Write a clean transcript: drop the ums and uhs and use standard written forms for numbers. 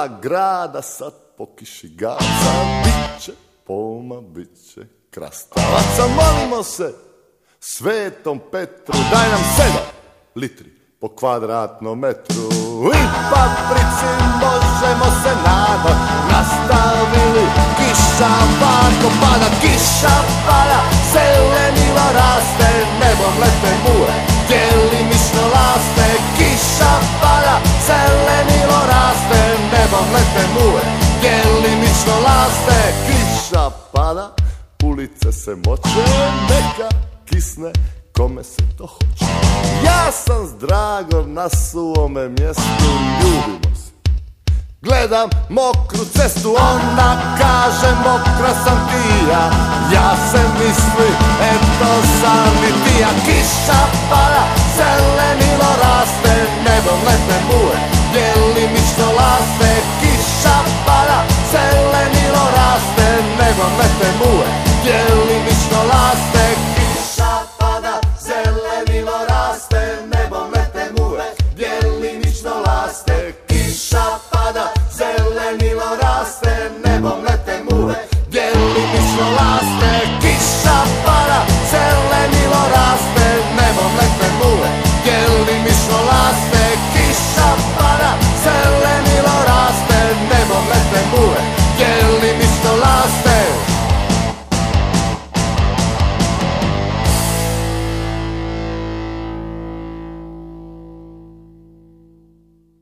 pola grada sad po kiši gaca. Biće poma, biće krastavaca. Molimo se Svetom Petru, daj nam 7 litri po kvadratnom metru. I paprici možemo se nadat, nastavili kiša varko pada. Kiša pada, zelenilo raste, nebom lete muve, djelimično laste. Kiša pada, zelenilo raste, nebom lete muve, djelimično laste. Kiša pada, ulice se moče, neka kisne kome se to hoće. Ja sam s Dragom na svome mjestu, ljubimo se. Gledam mokru cestu, ona kaže mokra sam ti ja. Ja se mislim, eto sam i ti ja. Kiša pada,